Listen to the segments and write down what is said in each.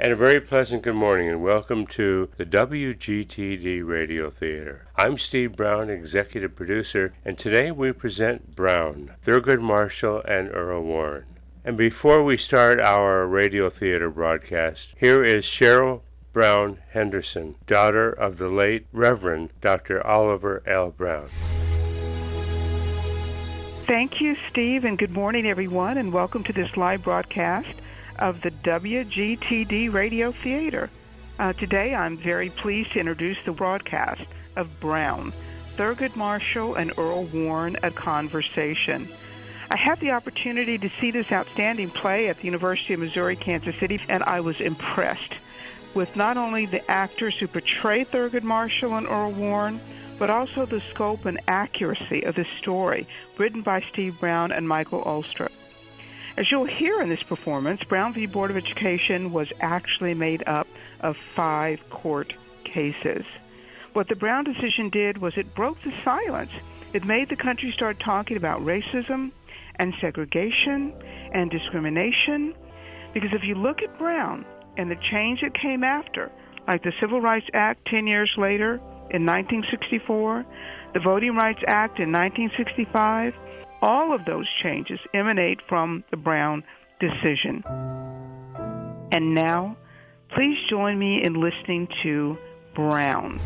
And a very pleasant good morning and welcome to the WGTD Radio Theater. I'm Steve Brown, executive producer, and today we present Brown, Thurgood Marshall, and Earl Warren. And before we start our radio theater broadcast, here is Cheryl Brown Henderson, daughter of the late Reverend Dr. Oliver L. Brown. Thank you, Steve, and good morning, everyone, and welcome to this live broadcast of the WGTD Radio Theater. Today, I'm very pleased to introduce the broadcast of Brown, Thurgood Marshall, and Earl Warren, A Conversation. I had the opportunity to see this outstanding play at the University of Missouri, Kansas City, and I was impressed with not only the actors who portray Thurgood Marshall and Earl Warren, but also the scope and accuracy of the story written by Steve Brown and Michael Olstrup. As you'll hear in this performance, Brown v. Board of Education was actually made up of 5 court cases. What the Brown decision did was it broke the silence. It made the country start talking about racism and segregation and discrimination, because if you look at Brown and the change that came after, like the Civil Rights Act 10 years later in 1964, the Voting Rights Act in 1965, all of those changes emanate from the Brown decision. And now, please join me in listening to Brown.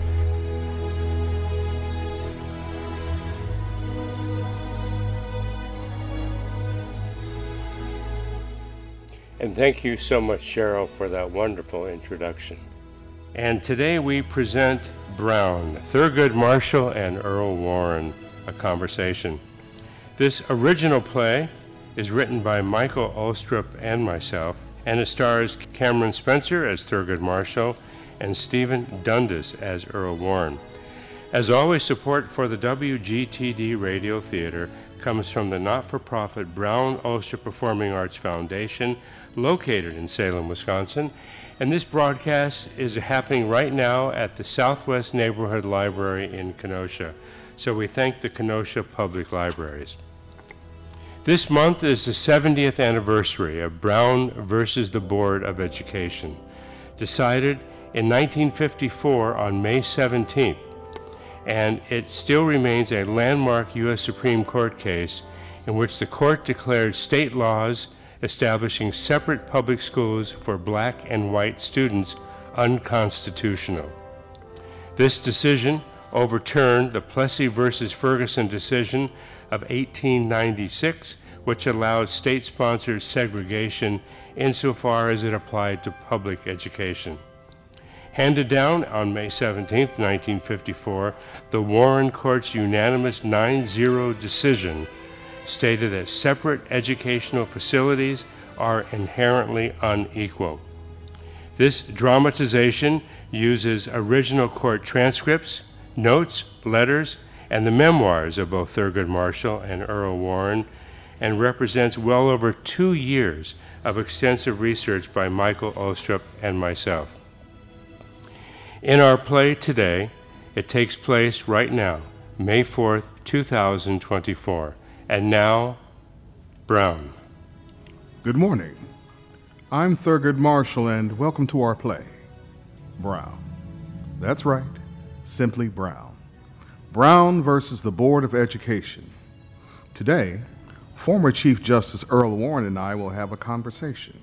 And thank you so much, Cheryl, for that wonderful introduction. And today we present Brown, Thurgood Marshall, and Earl Warren, A Conversation. This original play is written by Michael Olstrup and myself, and it stars Cameron Spencer as Thurgood Marshall and Stephen Dundas as Earl Warren. As always, support for the WGTD Radio Theater comes from the not-for-profit Brown Olstrup Performing Arts Foundation, located in Salem, Wisconsin, and this broadcast is happening right now at the Southwest Neighborhood Library in Kenosha, so we thank the Kenosha Public Libraries. This month is the 70th anniversary of Brown versus the Board of Education, decided in 1954 on May 17th, and it still remains a landmark U.S. Supreme Court case in which the court declared state laws establishing separate public schools for black and white students unconstitutional. This decision overturned the Plessy versus Ferguson decision of 1896, which allowed state-sponsored segregation insofar as it applied to public education. Handed down on May 17, 1954, the Warren Court's unanimous 9-0 decision stated that separate educational facilities are inherently unequal. This dramatization uses original court transcripts, notes, letters, and the memoirs of both Thurgood Marshall and Earl Warren, and represents well over 2 years of extensive research by Michael Olstrup and myself. In our play today, it takes place right now, May 4th, 2024. And now, Brown. Good morning. I'm Thurgood Marshall, and welcome to our play, Brown. That's right, simply Brown. Brown versus the Board of Education. Today, former Chief Justice Earl Warren and I will have a conversation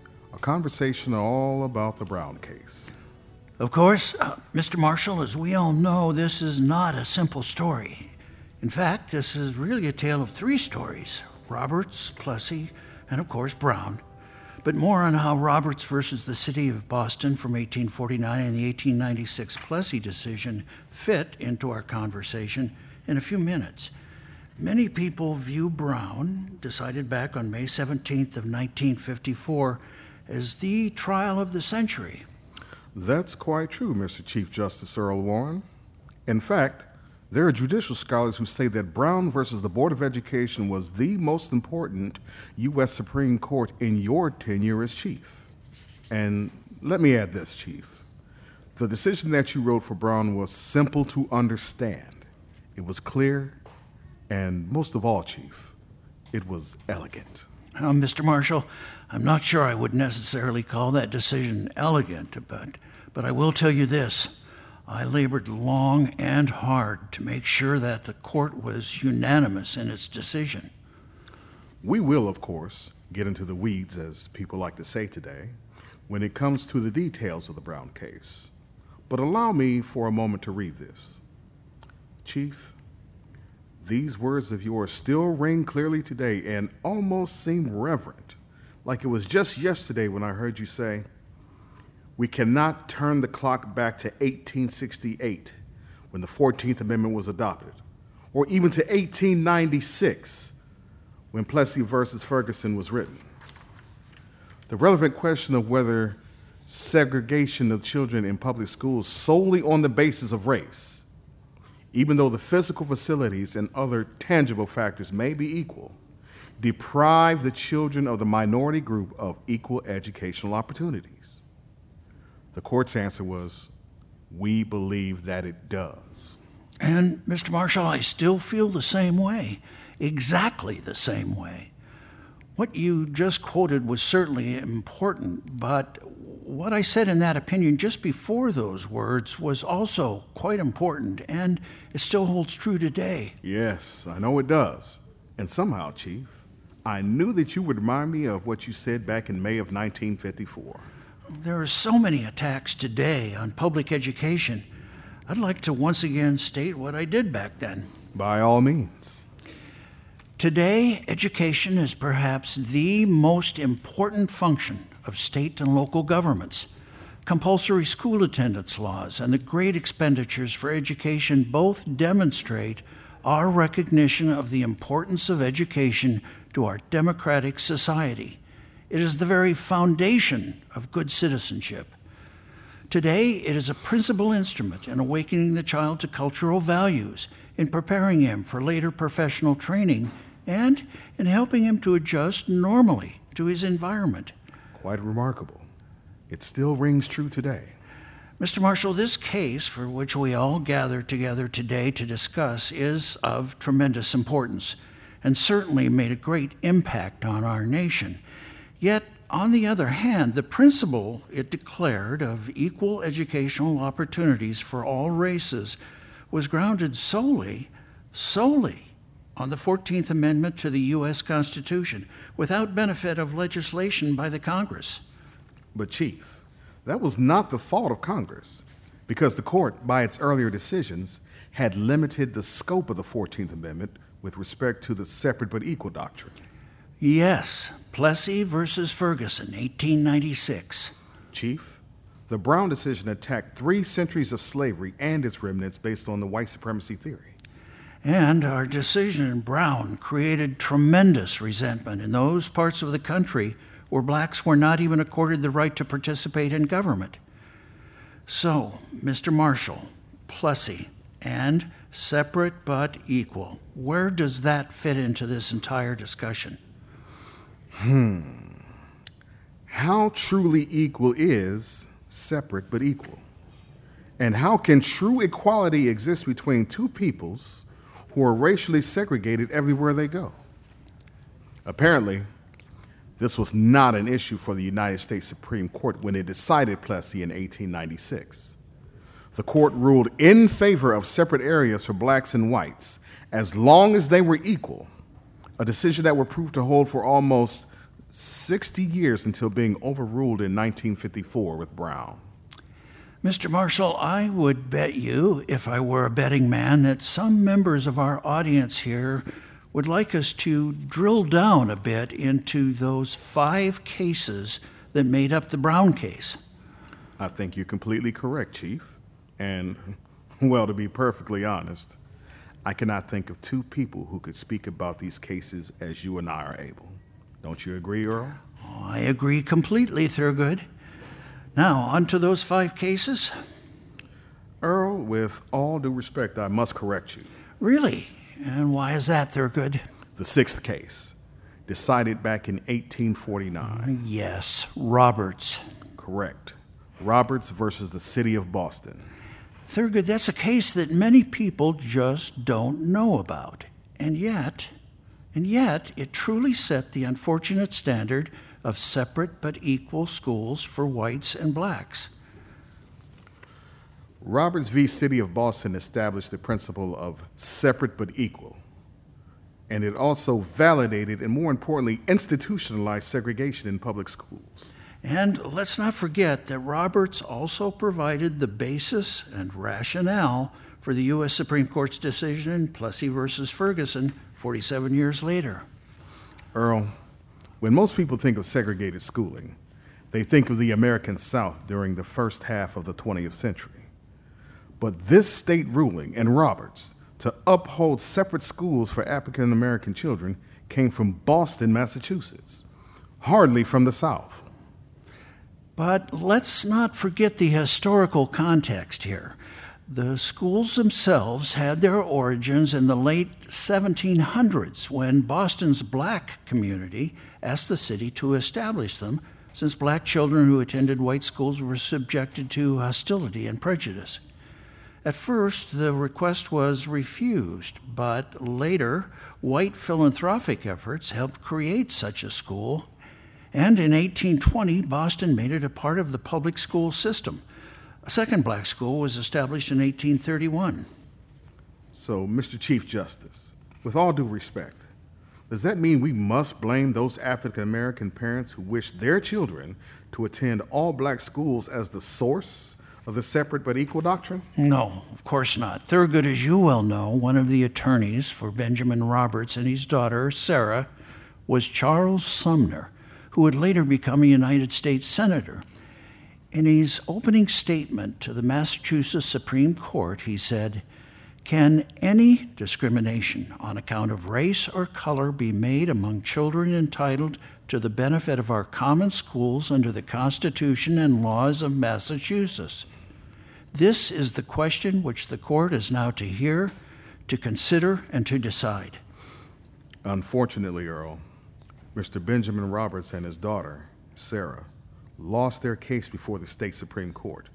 all about the Brown case. Of course, Mr. Marshall, as we all know, this is not a simple story. In fact, this is really a tale of 3 stories: Roberts, Plessy, and of course Brown. But more on how Roberts versus the City of Boston from 1849 and the 1896 Plessy decision fit into our conversation in a few minutes. Many people view Brown, decided back on May 17th of 1954, as the trial of the century. That's quite true, Mr. Chief Justice Earl Warren. In fact, there are judicial scholars who say that Brown versus the Board of Education was the most important U.S. Supreme Court in your tenure as chief. And let me add this, Chief. The decision that you wrote for Brown was simple to understand. It was clear, and most of all, Chief, it was elegant. Mr. Marshall, I'm not sure I would necessarily call that decision elegant, but I will tell you this. I labored long and hard to make sure that the court was unanimous in its decision. We will, of course, get into the weeds, as people like to say today, when it comes to the details of the Brown case. But allow me for a moment to read this. Chief, these words of yours still ring clearly today and almost seem reverent, like it was just yesterday when I heard you say, "We cannot turn the clock back to 1868 when the 14th Amendment was adopted, or even to 1896 when Plessy versus Ferguson was written. The relevant question of whether segregation of children in public schools solely on the basis of race, even though the physical facilities and other tangible factors may be equal, deprive the children of the minority group of equal educational opportunities." The court's answer was, "We believe that it does." And, Mr. Marshall, I still feel the same way, exactly the same way. What you just quoted was certainly important, but what I said in that opinion just before those words was also quite important, and it still holds true today. Yes, I know it does. And somehow, Chief, I knew that you would remind me of what you said back in May of 1954. There are so many attacks today on public education. I'd like to once again state what I did back then. By all means. Today, education is perhaps the most important function of state and local governments. Compulsory school attendance laws and the great expenditures for education both demonstrate our recognition of the importance of education to our democratic society. It is the very foundation of good citizenship. Today, it is a principal instrument in awakening the child to cultural values, in preparing him for later professional training, and in helping him to adjust normally to his environment. Quite remarkable. It still rings true today. Mr. Marshall, this case for which we all gather together today to discuss is of tremendous importance and certainly made a great impact on our nation. Yet, on the other hand, the principle it declared of equal educational opportunities for all races was grounded solely on the 14th Amendment to the U.S. Constitution, without benefit of legislation by the Congress. But, Chief, that was not the fault of Congress, because the court, by its earlier decisions, had limited the scope of the 14th Amendment with respect to the separate but equal doctrine. Yes, Plessy versus Ferguson, 1896. Chief, the Brown decision attacked 3 centuries of slavery and its remnants based on the white supremacy theory. And our decision in Brown created tremendous resentment in those parts of the country where blacks were not even accorded the right to participate in government. So, Mr. Marshall, Plessy, and separate but equal, where does that fit into this entire discussion? How truly equal is separate but equal? And how can true equality exist between two peoples who are racially segregated everywhere they go? Apparently, this was not an issue for the United States Supreme Court when it decided Plessy in 1896. The court ruled in favor of separate areas for blacks and whites as long as they were equal, a decision that would prove to hold for almost 60 years until being overruled in 1954 with Brown. Mr. Marshall, I would bet you, if I were a betting man, that some members of our audience here would like us to drill down a bit into those 5 cases that made up the Brown case. I think you're completely correct, Chief. And, well, to be perfectly honest, I cannot think of 2 people who could speak about these cases as you and I are able. Don't you agree, Earl? Oh, I agree completely, Thurgood. Now, on to those 5 cases. Earl, with all due respect, I must correct you. Really? And why is that, Thurgood? The 6th case, decided back in 1849. Yes, Roberts. Correct. Roberts versus the city of Boston. Thurgood, that's a case that many people just don't know about. And yet, And yet, it truly set the unfortunate standard of separate but equal schools for whites and blacks. Roberts v. City of Boston established the principle of separate but equal, and it also validated and, more importantly, institutionalized segregation in public schools. And let's not forget that Roberts also provided the basis and rationale for the U.S. Supreme Court's decision in Plessy versus Ferguson 47 years later. Earl, when most people think of segregated schooling, they think of the American South during the first half of the 20th century. But this state ruling and Roberts to uphold separate schools for African American children came from Boston, Massachusetts, hardly from the South. But let's not forget the historical context here. The schools themselves had their origins in the late 1700s when Boston's black community asked the city to establish them, since black children who attended white schools were subjected to hostility and prejudice. At first, the request was refused, but later, white philanthropic efforts helped create such a school, and in 1820, Boston made it a part of the public school system. A second black school was established in 1831. So, Mr. Chief Justice, with all due respect, does that mean we must blame those African American parents who wish their children to attend all black schools as the source of the separate but equal doctrine? No, of course not. Thurgood, as you well know, one of the attorneys for Benjamin Roberts and his daughter, Sarah, was Charles Sumner, who would later become a United States Senator. In his opening statement to the Massachusetts Supreme Court, he said, "Can any discrimination on account of race or color be made among children entitled to the benefit of our common schools under the Constitution and laws of Massachusetts? This is the question which the court is now to hear, to consider, and to decide." Unfortunately, Earl, Mr. Benjamin Roberts and his daughter, Sarah, lost their case before the state Supreme Court,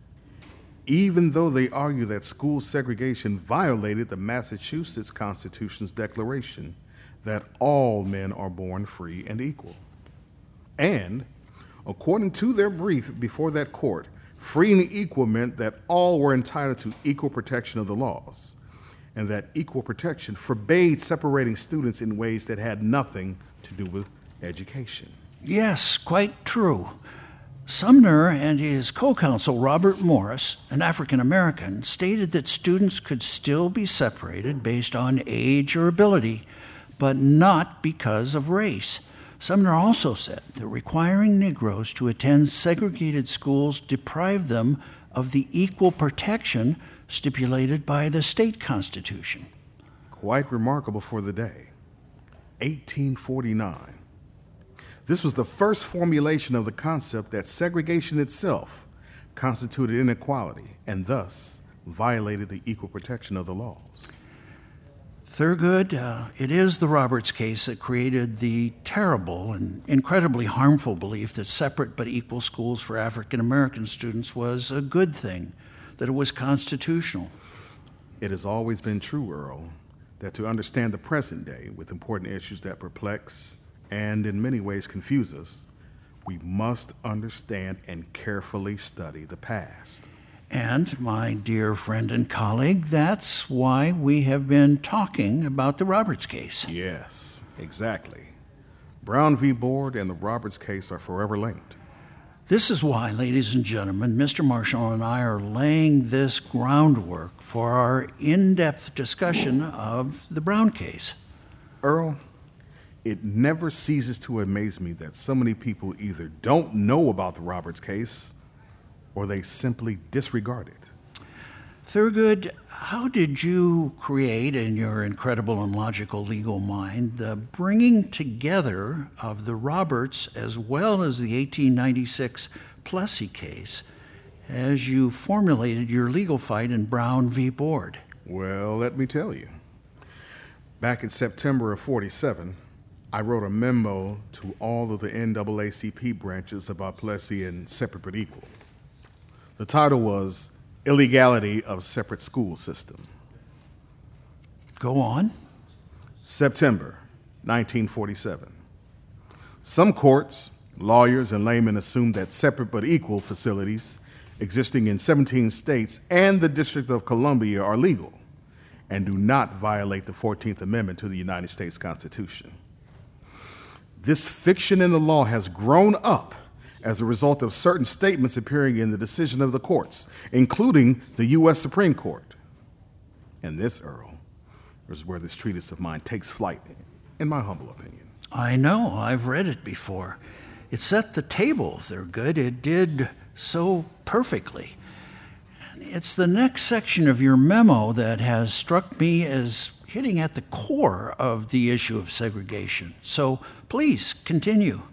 even though they argue that school segregation violated the Massachusetts Constitution's declaration that all men are born free and equal. And, according to their brief before that court, free and equal meant that all were entitled to equal protection of the laws, and that equal protection forbade separating students in ways that had nothing to do with education. Yes, quite true. Sumner and his co-counsel Robert Morris, an African American, stated that students could still be separated based on age or ability, but not because of race. Sumner also said that requiring Negroes to attend segregated schools deprived them of the equal protection stipulated by the state constitution. Quite remarkable for the day. 1849. This was the first formulation of the concept that segregation itself constituted inequality and thus violated the equal protection of the laws. Thurgood, it is the Roberts case that created the terrible and incredibly harmful belief that separate but equal schools for African American students was a good thing, that it was constitutional. It has always been true, Earl, that to understand the present day with important issues that perplex and in many ways confuse us, we must understand and carefully study the past. And, my dear friend and colleague, that's why we have been talking about the Roberts case. Yes, exactly. Brown v. Board and the Roberts case are forever linked. This is why, ladies and gentlemen, Mr. Marshall and I are laying this groundwork for our in-depth discussion of the Brown case. Earl, it never ceases to amaze me that so many people either don't know about the Roberts case or they simply disregard it. Thurgood, how did you create, in your incredible and logical legal mind, the bringing together of the Roberts as well as the 1896 Plessy case as you formulated your legal fight in Brown v. Board? Well, let me tell you. Back in September of '47, I wrote a memo to all of the NAACP branches about Plessy and separate but equal. The title was Illegality of Separate School System. Go on. September 1947. Some courts, lawyers, and laymen assume that separate but equal facilities existing in 17 states and the District of Columbia are legal and do not violate the 14th Amendment to the United States Constitution. This fiction in the law has grown up as a result of certain statements appearing in the decision of the courts, including the U.S. Supreme Court. And this, Earl, is where this treatise of mine takes flight, in my humble opinion. I know, I've read it before. It set the table, Thurgood. It did so perfectly. It's the next section of your memo that has struck me as hitting at the core of the issue of segregation. So please continue.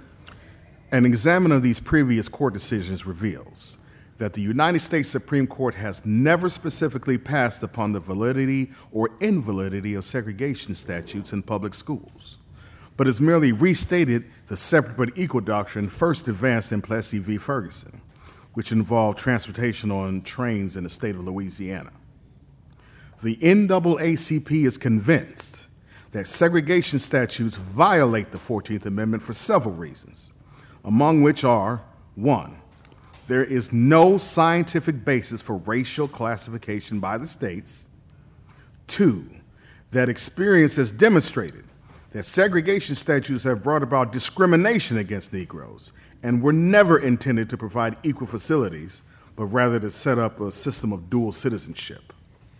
An examiner of these previous court decisions reveals that the United States Supreme Court has never specifically passed upon the validity or invalidity of segregation statutes in public schools, but has merely restated the separate but equal doctrine first advanced in Plessy v. Ferguson, which involved transportation on trains in the state of Louisiana. The NAACP is convinced that segregation statutes violate the 14th Amendment for several reasons, among which are, 1, there is no scientific basis for racial classification by the states. 2, that experience has demonstrated that segregation statutes have brought about discrimination against Negroes and were never intended to provide equal facilities, but rather to set up a system of dual citizenship.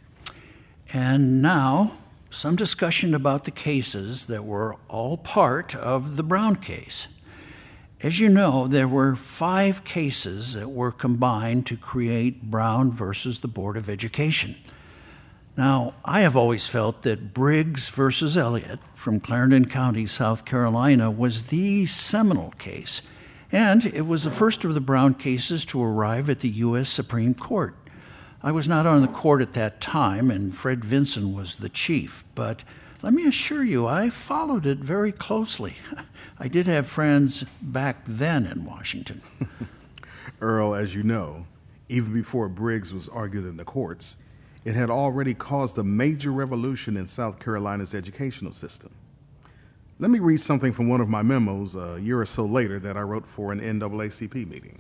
And now, some discussion about the cases that were all part of the Brown case. As you know, there were 5 cases that were combined to create Brown versus the Board of Education. Now, I have always felt that Briggs versus Elliott from Clarendon County, South Carolina, was the seminal case, and it was the first of the Brown cases to arrive at the U.S. Supreme Court. I was not on the court at that time, and Fred Vinson was the chief, but let me assure you, I followed it very closely. I did have friends back then in Washington. Earl, as you know, even before Briggs was argued in the courts, it had already caused a major revolution in South Carolina's educational system. Let me read something from one of my memos a year or so later that I wrote for an NAACP meeting.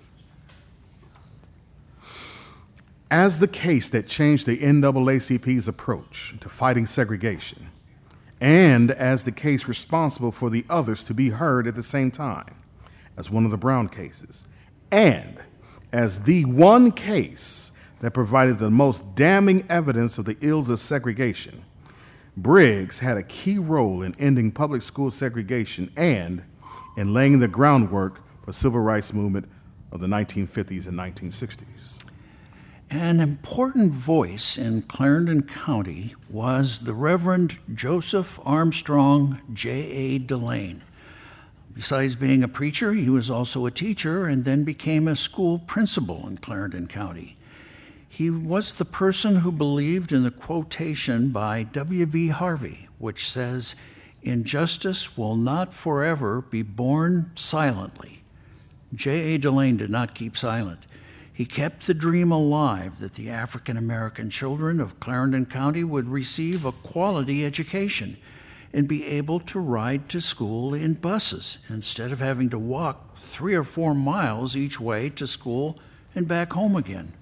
As the case that changed the NAACP's approach to fighting segregation, and as the case responsible for the others to be heard at the same time, as one of the Brown cases, and as the one case that provided the most damning evidence of the ills of segregation, Briggs had a key role in ending public school segregation and in laying the groundwork for the civil rights movement of the 1950s and 1960s. An important voice in Clarendon County was the Reverend Joseph Armstrong J.A. Delane. Besides being a preacher, he was also a teacher and then became a school principal in Clarendon County. He was the person who believed in the quotation by W.B. Harvey, which says, "Injustice will not forever be borne silently." J.A. Delane did not keep silent. He kept the dream alive that the African American children of Clarendon County would receive a quality education and be able to ride to school in buses instead of having to walk 3 or 4 miles each way to school and back home again.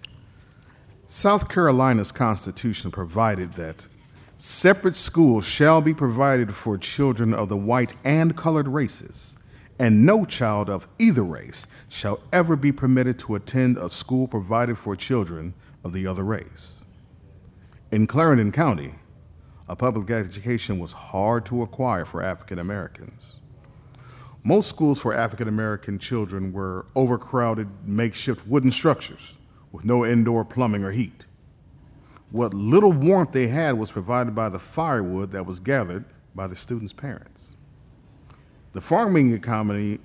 South Carolina's Constitution provided that separate schools shall be provided for children of the white and colored races, and no child of either race shall ever be permitted to attend a school provided for children of the other race. In Clarendon County, a public education was hard to acquire for African Americans. Most schools for African American children were overcrowded makeshift wooden structures with no indoor plumbing or heat. What little warmth they had was provided by the firewood that was gathered by the students' parents. The farming economy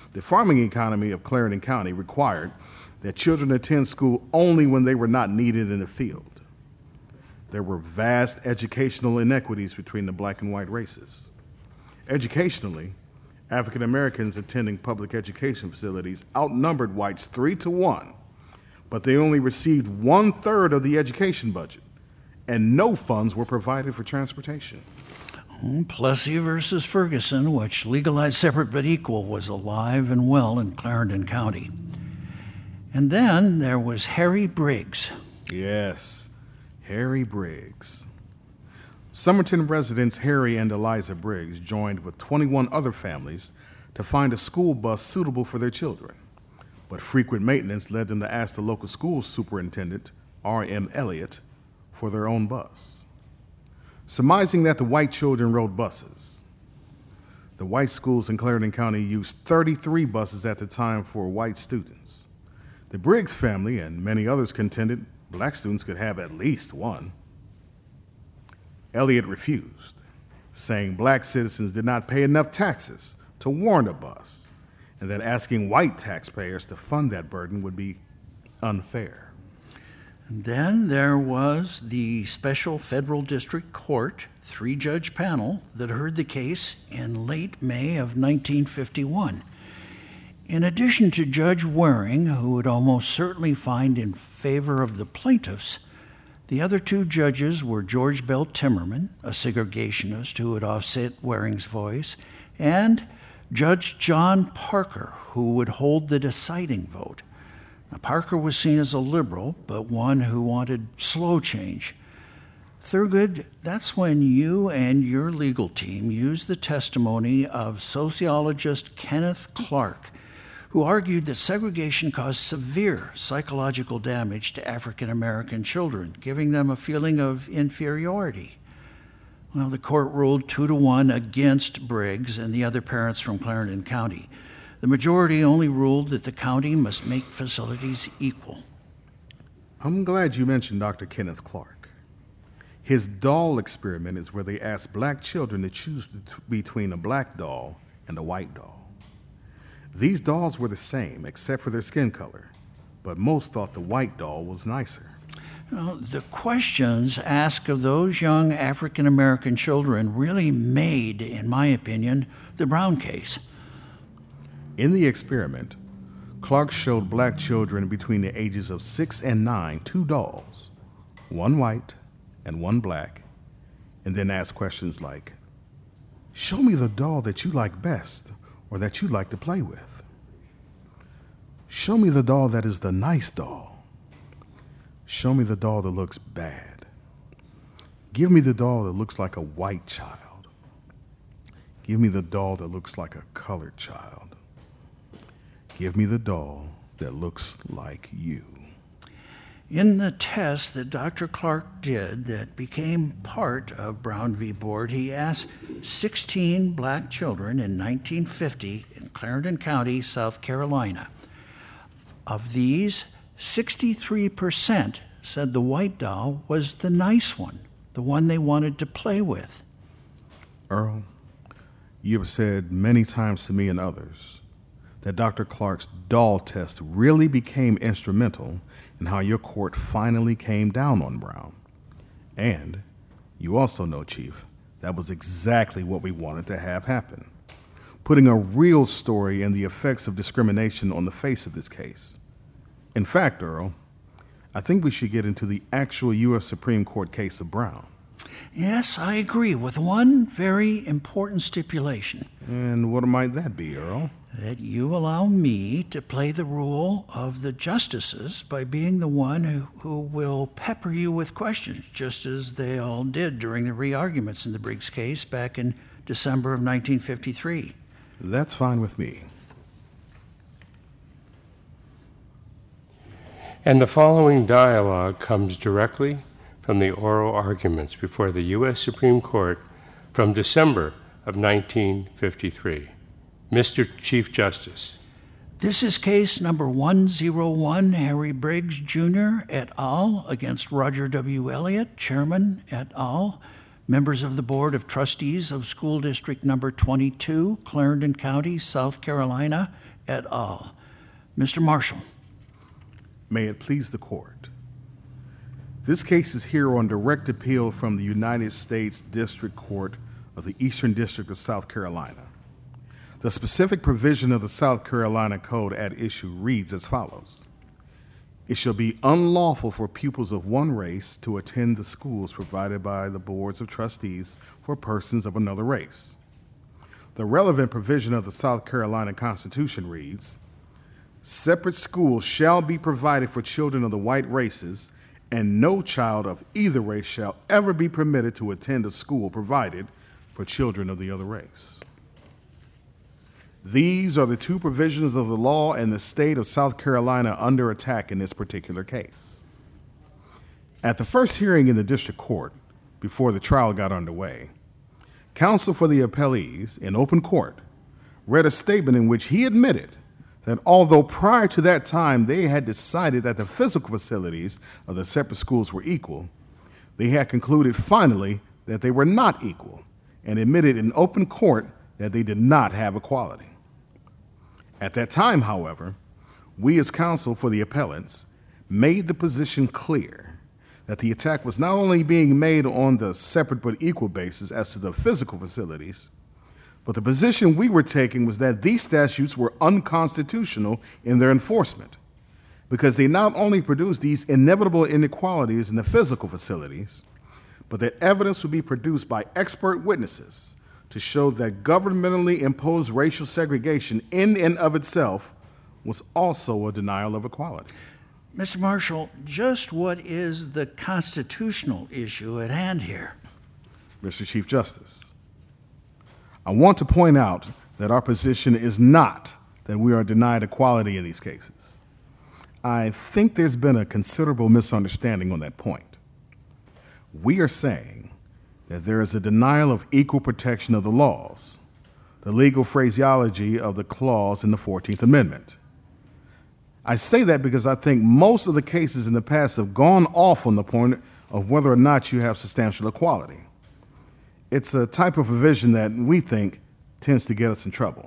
of Clarendon County required that children attend school only when they were not needed in the field. There were vast educational inequities between the black and white races. Educationally, African Americans attending public education facilities outnumbered whites 3-1, but they only received 1/3 of the education budget, and no funds were provided for transportation. Plessy versus Ferguson, which legalized separate but equal, was alive and well in Clarendon County. And then there was Harry Briggs. Yes, Harry Briggs. Somerton residents Harry and Eliza Briggs joined with 21 other families to find a school bus suitable for their children. But frequent maintenance led them to ask the local school superintendent, R.M. Elliott, for their own bus. Surmising that the white children rode buses, the white schools in Clarendon County used 33 buses at the time for white students. The Briggs family and many others contended black students could have at least one. Elliott refused, saying black citizens did not pay enough taxes to warrant a bus, and that asking white taxpayers to fund that burden would be unfair. And then there was the Special Federal District Court 3-judge panel that heard the case in late May of 1951. In addition to Judge Waring, who would almost certainly find in favor of the plaintiffs, the other 2 judges were George Bell Timmerman, a segregationist who would offset Waring's voice, and Judge John Parker, who would hold the deciding vote. Now, Parker was seen as a liberal, but one who wanted slow change. Thurgood, that's when you and your legal team used the testimony of sociologist Kenneth Clark, who argued that segregation caused severe psychological damage to African American children, giving them a feeling of inferiority. Well, the court ruled 2-1 against Briggs and the other parents from Clarendon County. The majority only ruled that the county must make facilities equal. I'm glad you mentioned Dr. Kenneth Clark. His doll experiment is where they asked black children to choose between a black doll and a white doll. These dolls were the same except for their skin color, but most thought the white doll was nicer. Well, the questions asked of those young African American children really made, in my opinion, the Brown case. In the experiment, Clark showed black children between the ages of 6 and 9 2 dolls, one white and one black, and then asked questions like, "Show me the doll that you like best or that you like to play with. Show me the doll that is the nice doll. Show me the doll that looks bad. Give me the doll that looks like a white child. Give me the doll that looks like a colored child. Give me the doll that looks like you." In the test that Dr. Clark did that became part of Brown v. Board, he asked 16 black children in 1950 in Clarendon County, South Carolina. Of these, 63% said the white doll was the nice one, the one they wanted to play with. Earl, you have said many times to me and others that Dr. Clark's doll test really became instrumental in how your court finally came down on Brown. And you also know, Chief, that was exactly what we wanted to have happen, putting a real story in the effects of discrimination on the face of this case. In fact, Earl, I think we should get into the actual U.S. Supreme Court case of Brown. Yes, I agree, with one very important stipulation. And what might that be, Earl? That you allow me to play the role of the justices by being the one who will pepper you with questions, just as they all did during the re-arguments in the Briggs case back in December of 1953. That's fine with me. And the following dialogue comes directly from the oral arguments before the U.S. Supreme Court from December of 1953. Mr. Chief Justice. This is case number 101, Harry Briggs, Jr. et al. Against Roger W. Elliott, Chairman et al., members of the Board of Trustees of School District Number 22, Clarendon County, South Carolina, et al. Mr. Marshall. May it please the court. This case is here on direct appeal from the United States District Court of the Eastern District of South Carolina. The specific provision of the South Carolina Code at issue reads as follows. It shall be unlawful for pupils of one race to attend the schools provided by the boards of trustees for persons of another race. The relevant provision of the South Carolina Constitution reads, separate schools shall be provided for children of the white races, and no child of either race shall ever be permitted to attend a school provided for children of the other race. These are the two provisions of the law in the state of South Carolina under attack in this particular case. At the first hearing in the district court, before the trial got underway, counsel for the appellees in open court read a statement in which he admitted that although prior to that time they had decided that the physical facilities of the separate schools were equal, they had concluded finally that they were not equal and admitted in open court that they did not have equality. At that time, however, we as counsel for the appellants made the position clear that the attack was not only being made on the separate but equal basis as to the physical facilities, but the position we were taking was that these statutes were unconstitutional in their enforcement because they not only produced these inevitable inequalities in the physical facilities, but that evidence would be produced by expert witnesses to show that governmentally imposed racial segregation in and of itself was also a denial of equality. Mr. Marshall, just what is the constitutional issue at hand here? Mr. Chief Justice, I want to point out that our position is not that we are denied equality in these cases. I think there's been a considerable misunderstanding on that point. We are saying that there is a denial of equal protection of the laws, the legal phraseology of the clause in the 14th Amendment. I say that because I think most of the cases in the past have gone off on the point of whether or not you have substantial equality. It's a type of provision that we think tends to get us in trouble.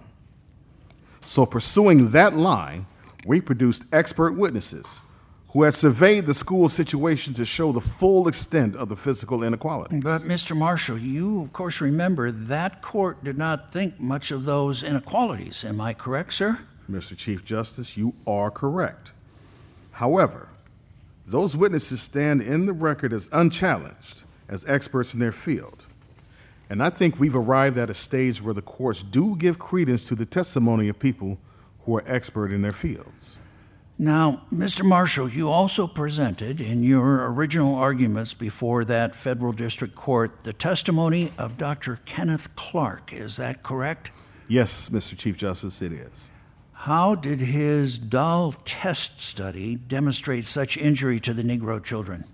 So pursuing that line, we produced expert witnesses who had surveyed the school situation to show the full extent of the physical inequalities. But, Mr. Marshall, you, of course, remember that court did not think much of those inequalities. Am I correct, sir? Mr. Chief Justice, you are correct. However, those witnesses stand in the record as unchallenged, as experts in their field. And I think we've arrived at a stage where the courts do give credence to the testimony of people who are expert in their fields. Now, Mr. Marshall, you also presented in your original arguments before that federal district court the testimony of Dr. Kenneth Clark. Is that correct? Yes, Mr. Chief Justice, it is. How did his Dahl test study demonstrate such injury to the Negro children?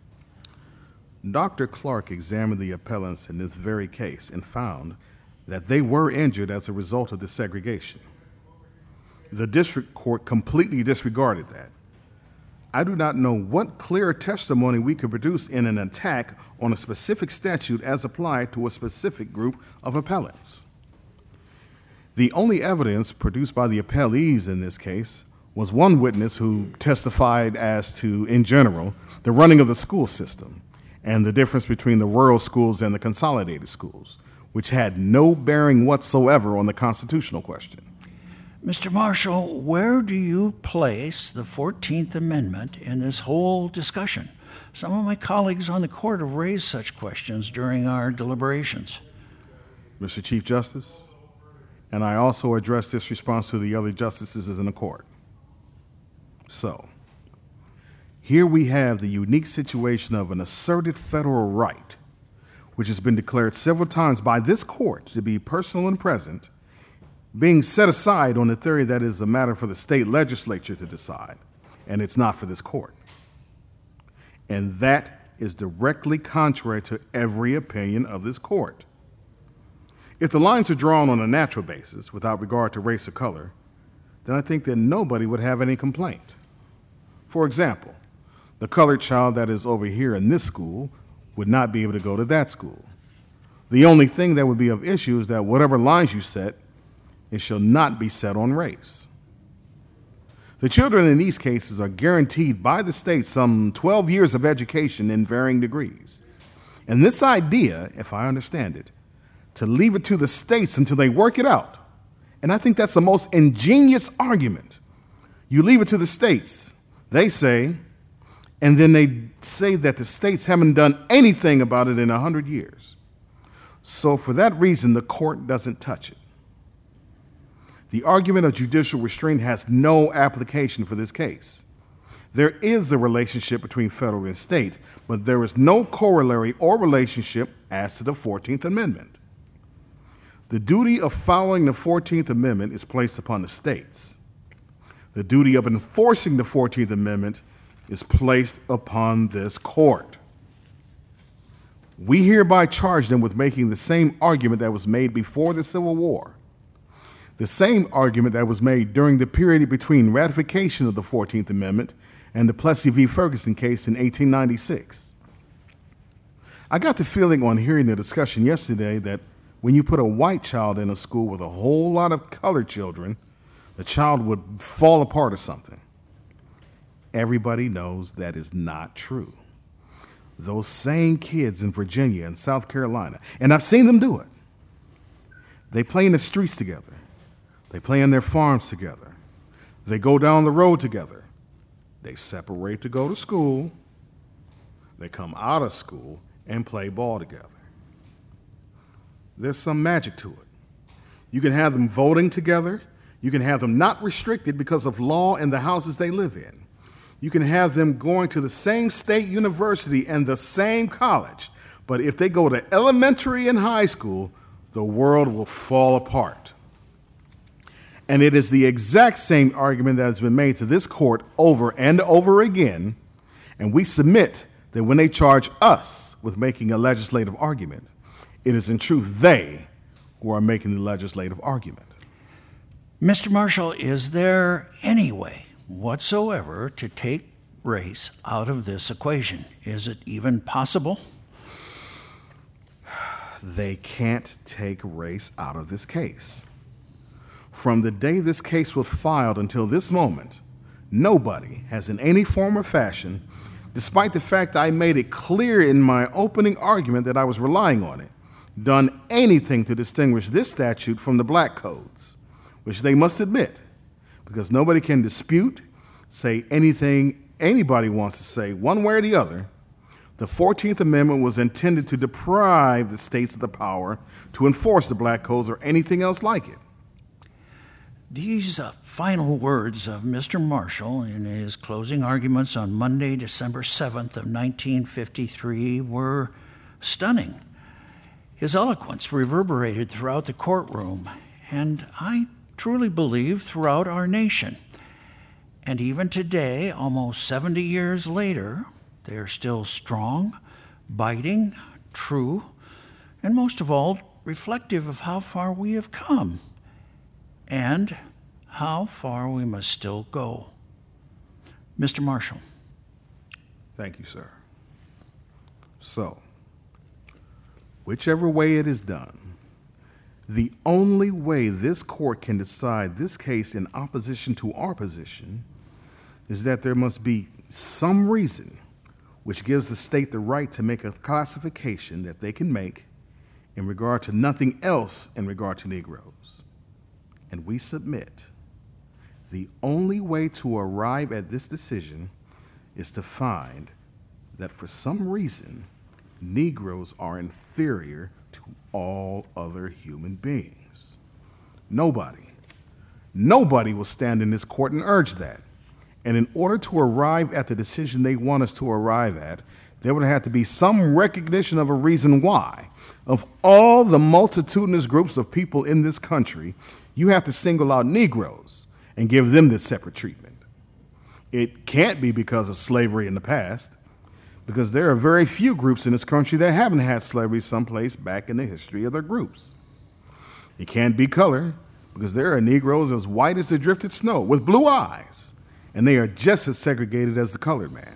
Dr. Clark examined the appellants in this very case and found that they were injured as a result of the segregation. The district court completely disregarded that. I do not know what clearer testimony we could produce in an attack on a specific statute as applied to a specific group of appellants. The only evidence produced by the appellees in this case was one witness who testified as to, in general, the running of the school system and the difference between the rural schools and the consolidated schools, which had no bearing whatsoever on the constitutional question. Mr. Marshall, where do you place the 14th Amendment in this whole discussion? Some of my colleagues on the court have raised such questions during our deliberations. Mr. Chief Justice, and I also address this response to the other justices in the court. So, here we have the unique situation of an asserted federal right, which has been declared several times by this court to be personal and present, being set aside on the theory that it is a matter for the state legislature to decide, and it's not for this court. And that is directly contrary to every opinion of this court. If the lines are drawn on a natural basis, without regard to race or color, then I think that nobody would have any complaint. For example, the colored child that is over here in this school would not be able to go to that school. The only thing that would be of issue is that whatever lines you set, it shall not be set on race. The children in these cases are guaranteed by the state some 12 years of education in varying degrees. And this idea, if I understand it, to leave it to the states until they work it out, and I think that's the most ingenious argument. You leave it to the states. They say, And then they say that the states haven't done anything about it in 100 years. So for that reason, the court doesn't touch it. The argument of judicial restraint has no application for this case. There is a relationship between federal and state, but there is no corollary or relationship as to the 14th Amendment. The duty of following the 14th Amendment is placed upon the states. The duty of enforcing the 14th Amendment is placed upon this court. We hereby charge them with making the same argument that was made before the Civil War, the same argument that was made during the period between ratification of the 14th Amendment and the Plessy v. Ferguson case in 1896. I got the feeling on hearing the discussion yesterday that when you put a white child in a school with a whole lot of colored children, the child would fall apart or something. Everybody knows that is not true. Those same kids in Virginia and South Carolina, and I've seen them do it, they play in the streets together. They play on their farms together. They go down the road together. They separate to go to school. They come out of school and play ball together. There's some magic to it. You can have them voting together. You can have them not restricted because of law in the houses they live in. You can have them going to the same state university and the same college. But if they go to elementary and high school, the world will fall apart. And it is the exact same argument that has been made to this court over and over again, and we submit that when they charge us with making a legislative argument, it is in truth they who are making the legislative argument. Mr. Marshall, is there any way whatsoever to take race out of this equation? Is it even possible? They can't take race out of this case. From the day this case was filed until this moment, nobody has in any form or fashion, despite the fact I made it clear in my opening argument that I was relying on it, done anything to distinguish this statute from the black codes, which they must admit, because nobody can dispute, say anything anybody wants to say one way or the other. The 14th Amendment was intended to deprive the states of the power to enforce the black codes or anything else like it. These final words of Mr. Marshall in his closing arguments on Monday, December 7th of 1953 were stunning. His eloquence reverberated throughout the courtroom, and I truly believe throughout our nation. And even today, almost 70 years later, they are still strong, biting, true, and most of all, reflective of how far we have come and how far we must still go. Mr. Marshall. Thank you, sir. So, whichever way it is done, the only way this court can decide this case in opposition to our position is that there must be some reason which gives the state the right to make a classification that they can make in regard to nothing else in regard to Negroes. And we submit the only way to arrive at this decision is to find that for some reason, Negroes are inferior to all other human beings. Nobody will stand in this court and urge that. And in order to arrive at the decision they want us to arrive at, there would have to be some recognition of a reason why. Of all the multitudinous groups of people in this country, you have to single out Negroes and give them this separate treatment. It can't be because of slavery in the past, because there are very few groups in this country that haven't had slavery someplace back in the history of their groups. It can't be color, because there are Negroes as white as the drifted snow with blue eyes, and they are just as segregated as the colored man.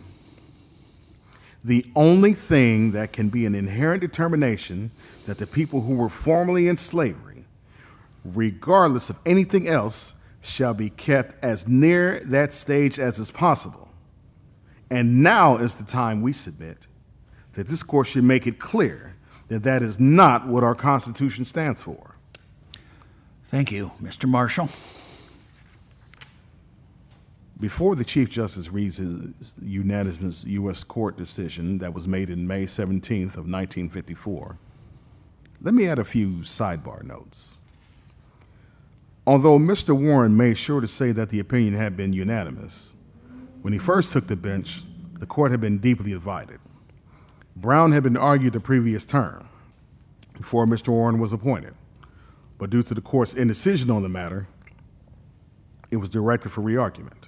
The only thing that can be an inherent determination that the people who were formerly in slavery, regardless of anything else, shall be kept as near that stage as is possible. And now is the time, we submit, that this court should make it clear that that is not what our Constitution stands for. Thank you, Mr. Marshall. Before the Chief Justice reads his unanimous U.S. court decision that was made in May 17th of 1954, let me add a few sidebar notes. Although Mr. Warren made sure to say that the opinion had been unanimous, when he first took the bench, the court had been deeply divided. Brown had been argued the previous term, before Mr. Warren was appointed, but due to the court's indecision on the matter, it was directed for re-argument.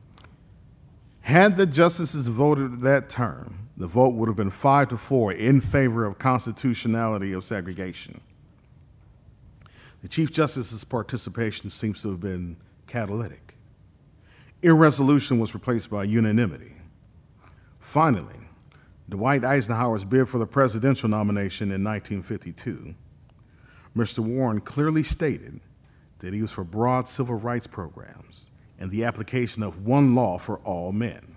Had the justices voted that term, the vote would have been 5-4 in favor of constitutionality of segregation. The Chief Justice's participation seems to have been catalytic. Irresolution was replaced by unanimity. Finally, Dwight Eisenhower's bid for the presidential nomination in 1952, Mr. Warren clearly stated that he was for broad civil rights programs and the application of one law for all men.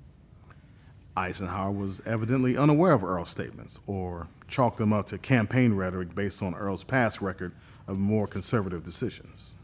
Eisenhower was evidently unaware of Earl's statements or chalked them up to campaign rhetoric based on Earl's past record of more conservative decisions.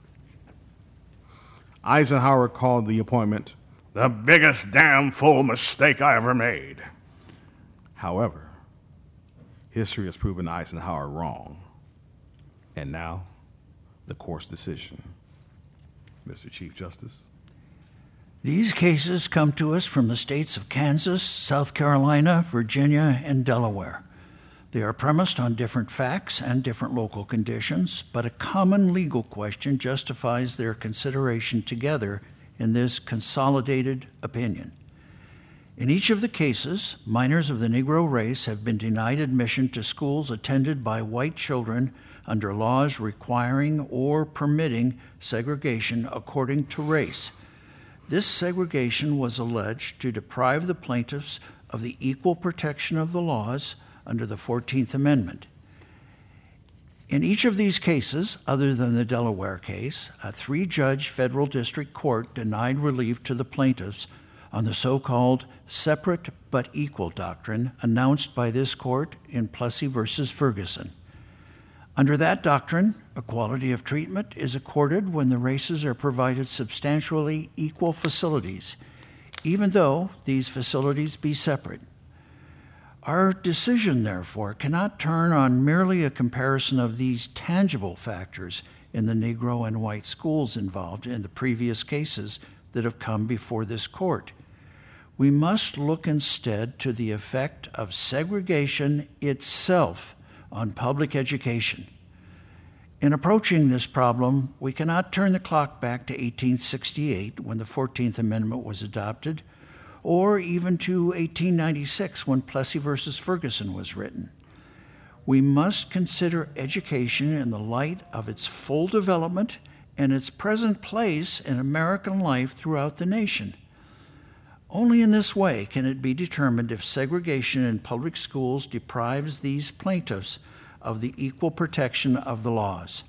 Eisenhower called the appointment the biggest damn fool mistake I ever made. However, history has proven Eisenhower wrong. And now, the court's decision. Mr. Chief Justice. These cases come to us from the states of Kansas, South Carolina, Virginia, and Delaware. They are premised on different facts and different local conditions, but a common legal question justifies their consideration together in this consolidated opinion. In each of the cases, minors of the Negro race have been denied admission to schools attended by white children under laws requiring or permitting segregation according to race. This segregation was alleged to deprive the plaintiffs of the equal protection of the laws under the 14th Amendment. In each of these cases, other than the Delaware case, a 3-judge federal district court denied relief to the plaintiffs on the so-called separate but equal doctrine announced by this court in Plessy v. Ferguson. Under that doctrine, equality of treatment is accorded when the races are provided substantially equal facilities, even though these facilities be separate. Our decision, therefore, cannot turn on merely a comparison of these tangible factors in the Negro and white schools involved in the previous cases that have come before this court. We must look instead to the effect of segregation itself on public education. In approaching this problem, we cannot turn the clock back to 1868 when the 14th Amendment was adopted, or even to 1896 when Plessy v. Ferguson was written. We must consider education in the light of its full development and its present place in American life throughout the nation. Only in this way can it be determined if segregation in public schools deprives these plaintiffs of the equal protection of the laws.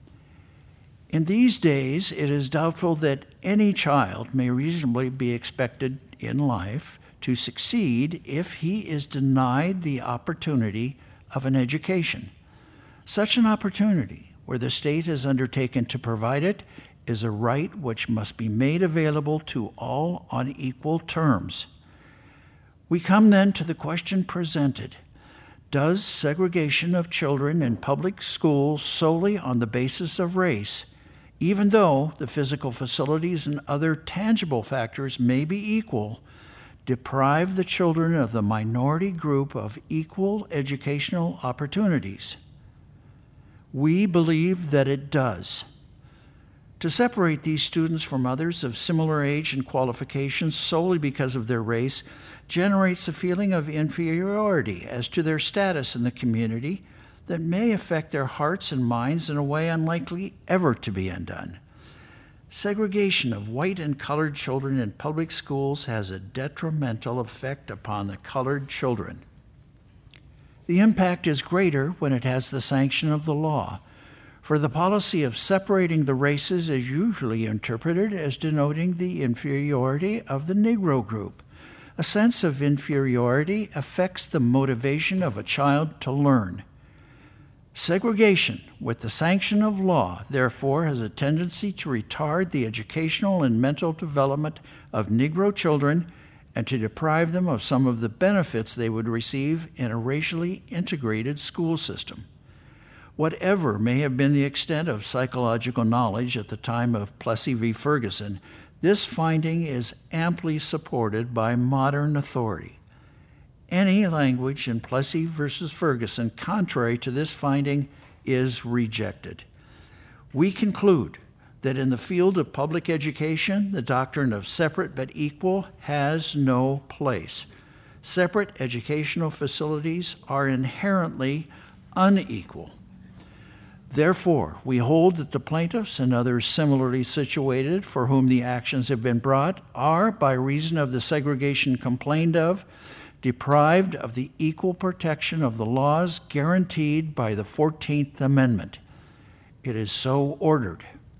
In these days, it is doubtful that any child may reasonably be expected in life to succeed if he is denied the opportunity of an education. Such an opportunity, where the state has undertaken to provide it, is a right which must be made available to all on equal terms. We come then to the question presented: does segregation of children in public schools solely on the basis of race, even though the physical facilities and other tangible factors may be equal, deprive the children of the minority group of equal educational opportunities? We believe that it does. To separate these students from others of similar age and qualifications solely because of their race generates a feeling of inferiority as to their status in the community that may affect their hearts and minds in a way unlikely ever to be undone. Segregation of white and colored children in public schools has a detrimental effect upon the colored children. The impact is greater when it has the sanction of the law, for the policy of separating the races is usually interpreted as denoting the inferiority of the Negro group. A sense of inferiority affects the motivation of a child to learn. Segregation, with the sanction of law, therefore, has a tendency to retard the educational and mental development of Negro children and to deprive them of some of the benefits they would receive in a racially integrated school system. Whatever may have been the extent of psychological knowledge at the time of Plessy v. Ferguson, this finding is amply supported by modern authority. Any language in Plessy v. Ferguson contrary to this finding is rejected. We conclude that in the field of public education, the doctrine of separate but equal has no place. Separate educational facilities are inherently unequal. Therefore, we hold that the plaintiffs and others similarly situated for whom the actions have been brought are, by reason of the segregation complained of, deprived of the equal protection of the laws guaranteed by the 14th Amendment. It is so ordered.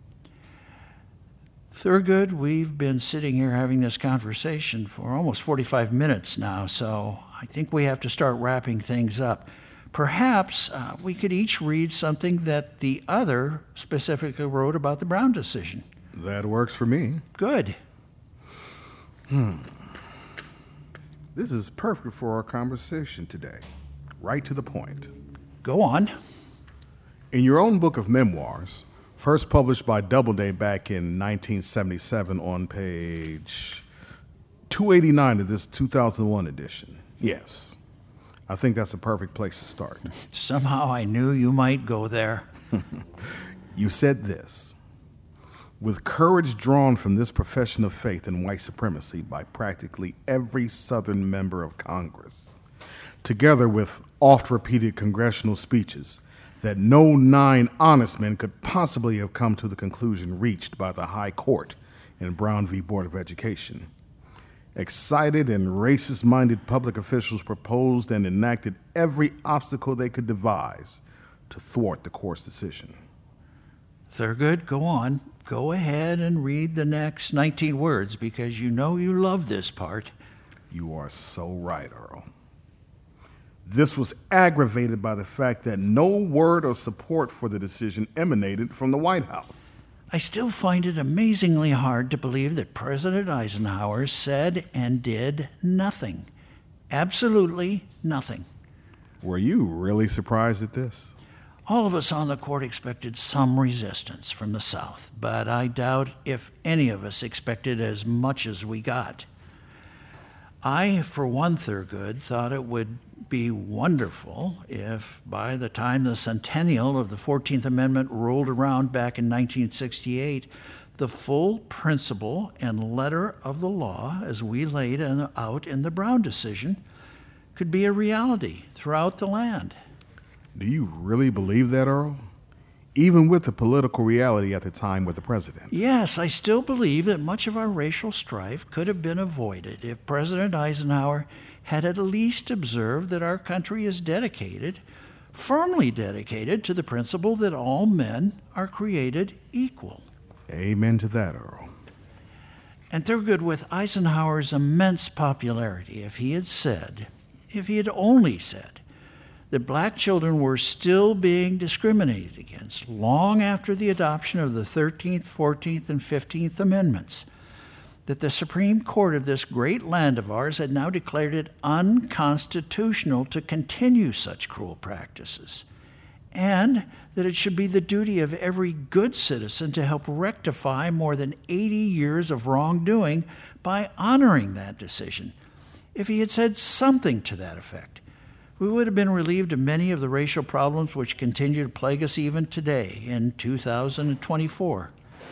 Thurgood, we've been sitting here having this conversation for almost 45 minutes now, so I think we have to start wrapping things up. Perhaps we could each read something that the other specifically wrote about the Brown decision. That works for me. Good. This is perfect for our conversation today. Right to the point. Go on. In your own book of memoirs, first published by Doubleday back in 1977 on page 289 of this 2001 edition. Yes, I think that's a perfect place to start. Somehow I knew you might go there. You said this: with courage drawn from this profession of faith in white supremacy by practically every Southern member of Congress, together with oft-repeated congressional speeches, that no 9 honest men could possibly have come to the conclusion reached by the High Court in Brown v. Board of Education. Excited and racist-minded public officials proposed and enacted every obstacle they could devise to thwart the court's decision. Thurgood, go on. Go ahead and read the next 19 words, because you know you love this part. You are so right, Earl. This was aggravated by the fact that no word of support for the decision emanated from the White House. I still find it amazingly hard to believe that President Eisenhower said and did nothing. Absolutely nothing. Were you really surprised at this? All of us on the court expected some resistance from the South, but I doubt if any of us expected as much as we got. I, for one, Thurgood, thought it would be wonderful if, by the time the centennial of the 14th Amendment rolled around back in 1968, the full principle and letter of the law, as we laid out in the Brown decision, could be a reality throughout the land. Do you really believe that, Earl? Even with the political reality at the time with the president? Yes, I still believe that much of our racial strife could have been avoided if President Eisenhower had at least observed that our country is dedicated, firmly dedicated, to the principle that all men are created equal. Amen to that, Earl. And Thurgood, with Eisenhower's immense popularity, if he had only said, that black children were still being discriminated against long after the adoption of the 13th, 14th, and 15th Amendments, that the Supreme Court of this great land of ours had now declared it unconstitutional to continue such cruel practices, and that it should be the duty of every good citizen to help rectify more than 80 years of wrongdoing by honoring that decision. If he had said something to that effect, we would have been relieved of many of the racial problems which continue to plague us even today in 2024.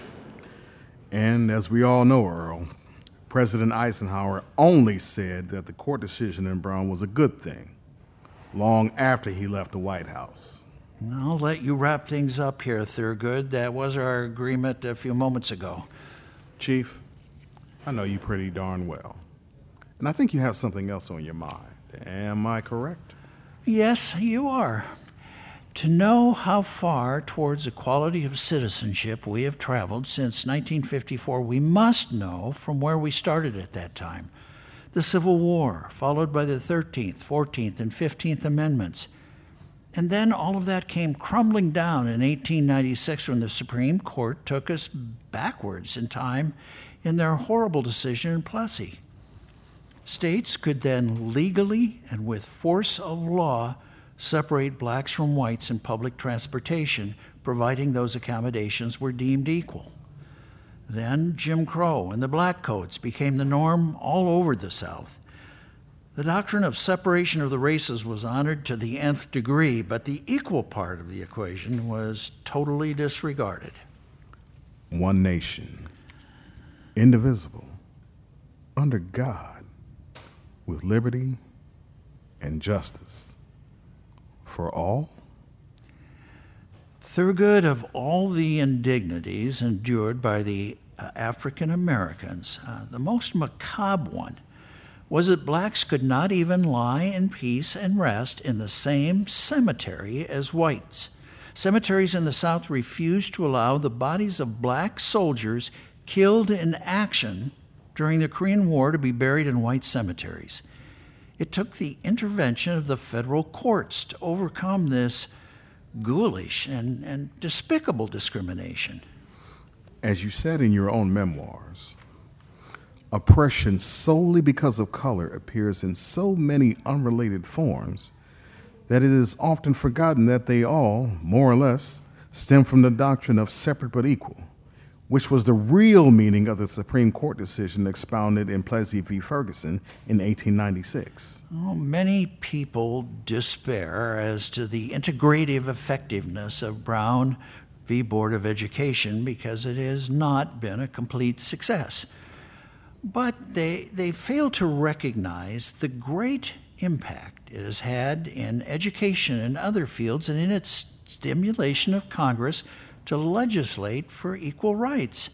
And as we all know, Earl, President Eisenhower only said that the court decision in Brown was a good thing, long after he left the White House. I'll let you wrap things up here, Thurgood. That was our agreement a few moments ago. Chief, I know you pretty darn well, and I think you have something else on your mind. Am I correct? Yes, you are. To know how far towards equality of citizenship we have traveled since 1954, we must know from where we started at that time. The Civil War, followed by the 13th, 14th, and 15th Amendments. And then all of that came crumbling down in 1896 when the Supreme Court took us backwards in time in their horrible decision in Plessy. States could then legally and with force of law separate blacks from whites in public transportation, providing those accommodations were deemed equal. Then Jim Crow and the Black Codes became the norm all over the South. The doctrine of separation of the races was honored to the nth degree, but the equal part of the equation was totally disregarded. One nation, indivisible, under God, with liberty and justice for all? Thurgood, of all the indignities endured by the African Americans, the most macabre one was that blacks could not even lie in peace and rest in the same cemetery as whites. Cemeteries in the South refused to allow the bodies of black soldiers killed in action during the Korean War to be buried in white cemeteries. It took the intervention of the federal courts to overcome this ghoulish and despicable discrimination. As you said in your own memoirs, oppression solely because of color appears in so many unrelated forms that it is often forgotten that they all, more or less, stem from the doctrine of separate but equal, which was the real meaning of the Supreme Court decision expounded in Plessy v. Ferguson in 1896. Many people despair as to the integrative effectiveness of Brown v. Board of Education because it has not been a complete success. But they fail to recognize the great impact it has had in education and other fields and in its stimulation of Congress to legislate for equal rights.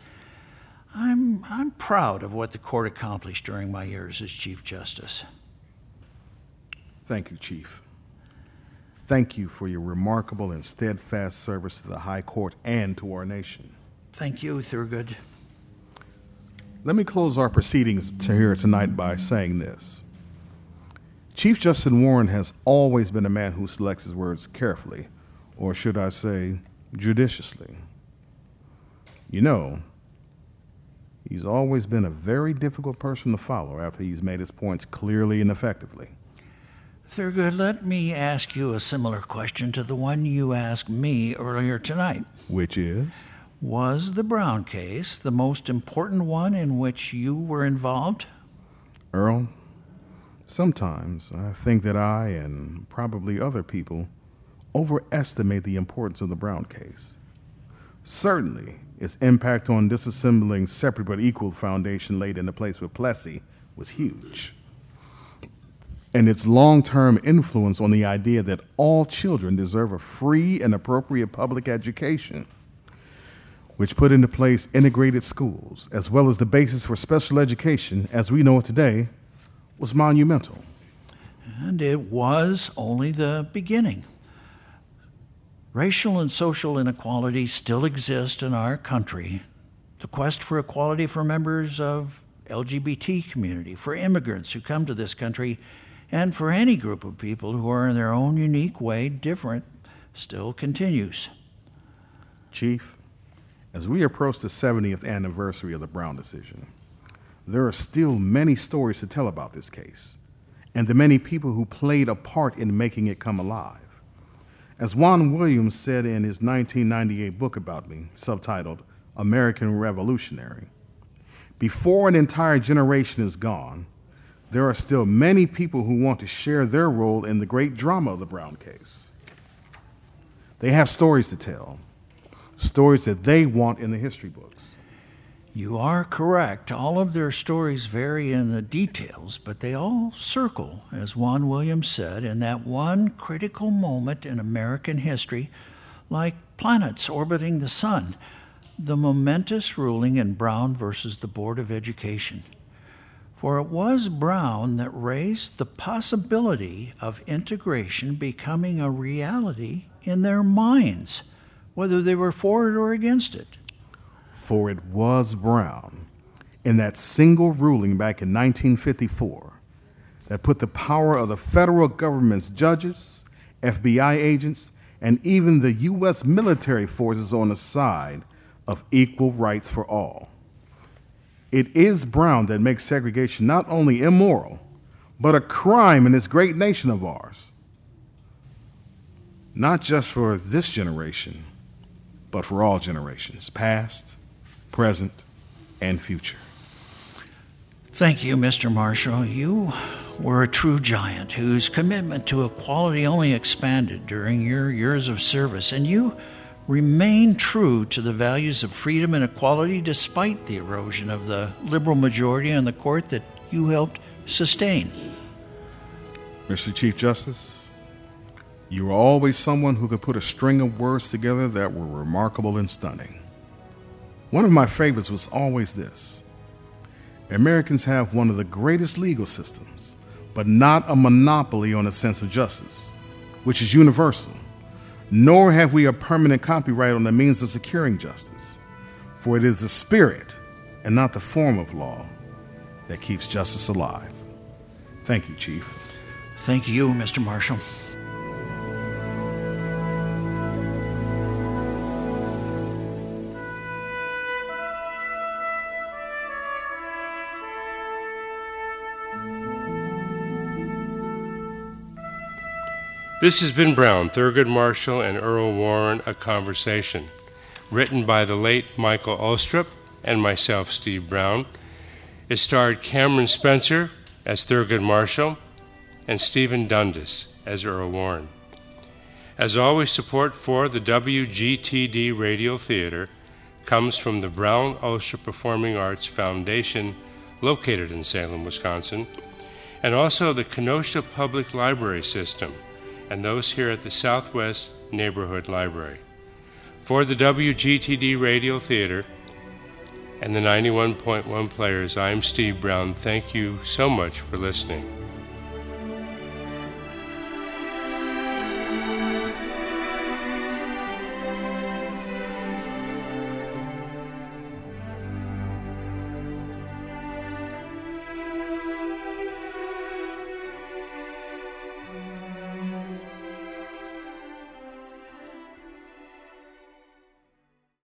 I'm proud of what the court accomplished during my years as Chief Justice. Thank you, Chief. Thank you for your remarkable and steadfast service to the High Court and to our nation. Thank you, Thurgood. Let me close our proceedings here tonight by saying this. Chief Justice Warren has always been a man who selects his words carefully, or should I say, judiciously. You know, he's always been a very difficult person to follow after he's made his points clearly and effectively. Thurgood, let me ask you a similar question to the one you asked me earlier tonight. Which is? Was the Brown case the most important one in which you were involved? Earl, sometimes I think that I and probably other people overestimate the importance of the Brown case. Certainly, its impact on disassembling separate but equal foundation laid into place with Plessy was huge. And its long-term influence on the idea that all children deserve a free and appropriate public education, which put into place integrated schools, as well as the basis for special education as we know it today, was monumental. And it was only the beginning. Racial and social inequality still exist in our country. The quest for equality for members of LGBT community, for immigrants who come to this country, and for any group of people who are in their own unique way different, still continues. Chief, as we approach the 70th anniversary of the Brown decision, there are still many stories to tell about this case and the many people who played a part in making it come alive. As Juan Williams said in his 1998 book about me, subtitled American Revolutionary, before an entire generation is gone, there are still many people who want to share their role in the great drama of the Brown case. They have stories to tell, stories that they want in the history books. You are correct. All of their stories vary in the details, but they all circle, as Juan Williams said, in that one critical moment in American history, like planets orbiting the sun, the momentous ruling in Brown versus the Board of Education. For it was Brown that raised the possibility of integration becoming a reality in their minds, whether they were for it or against it. For it was Brown, in that single ruling back in 1954, that put the power of the federal government's judges FBI agents, and even the U.S. military forces on the side of equal rights for all. It is Brown that makes segregation not only immoral, but a crime in this great nation of ours. Not just for this generation, but for all generations, past, present, and future. Thank you, Mr. Marshall. You were a true giant whose commitment to equality only expanded during your years of service, and you remain true to the values of freedom and equality despite the erosion of the liberal majority on the court that you helped sustain. Mr. Chief Justice, you were always someone who could put a string of words together that were remarkable and stunning. One of my favorites was always this: Americans have one of the greatest legal systems, but not a monopoly on a sense of justice, which is universal. Nor have we a permanent copyright on the means of securing justice, for it is the spirit and not the form of law that keeps justice alive. Thank you, Chief. Thank you, Mr. Marshall. This has been Brown, Thurgood Marshall, and Earl Warren, A Conversation, written by the late Michael Olstrup and myself, Steve Brown. It starred Cameron Spencer as Thurgood Marshall and Stephen Dundas as Earl Warren. As always, support for the WGTD Radio Theater comes from the Brown Olstrup Performing Arts Foundation, located in Salem, Wisconsin, and also the Kenosha Public Library System, and those here at the Southwest Neighborhood Library. For the WGTD Radio Theater and the 91.1 players, I'm Steve Brown. Thank you so much for listening.